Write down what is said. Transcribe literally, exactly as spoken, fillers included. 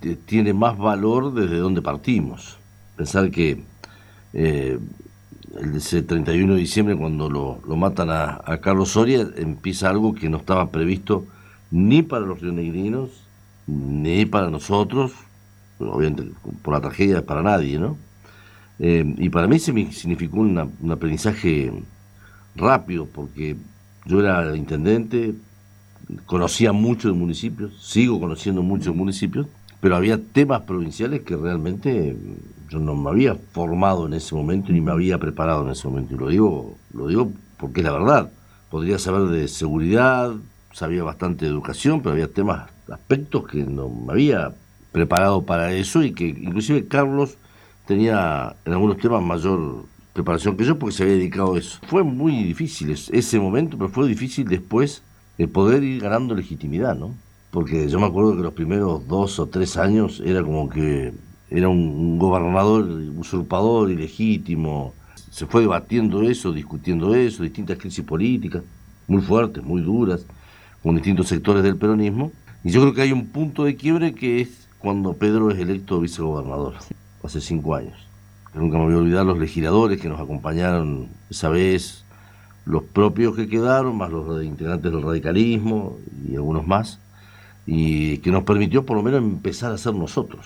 t- tiene más valor desde donde partimos. Pensar que eh, el ese treinta y uno de diciembre, cuando lo, lo matan a, a Carlos Soria, empieza algo que no estaba previsto ni para los rionegrinos, ni para nosotros, obviamente por la tragedia para nadie, ¿no? Eh, y para mí se me significó una- un aprendizaje rápido, porque yo era intendente, conocía mucho de municipios, sigo conociendo muchos municipios, pero había temas provinciales que realmente yo no me había formado en ese momento ni me había preparado en ese momento. Y lo digo, lo digo porque es la verdad. Podría saber de seguridad, sabía bastante de educación, pero había temas, aspectos que no me había preparado para eso, y que inclusive Carlos tenía en algunos temas mayor preparación que yo porque se había dedicado a eso. Fue muy difícil ese momento, pero fue difícil después el poder ir ganando legitimidad, ¿no? Porque yo me acuerdo que los primeros dos o tres años era como que era un, un gobernador usurpador, ilegítimo. Se fue debatiendo eso, discutiendo eso, distintas crisis políticas, muy fuertes, muy duras, con distintos sectores del peronismo. Y yo creo que hay un punto de quiebre que es cuando Pedro es electo vicegobernador, hace cinco años. Que nunca me voy a olvidar los legisladores que nos acompañaron esa vez, los propios que quedaron, más los integrantes del radicalismo y algunos más, y que nos permitió por lo menos empezar a ser nosotros.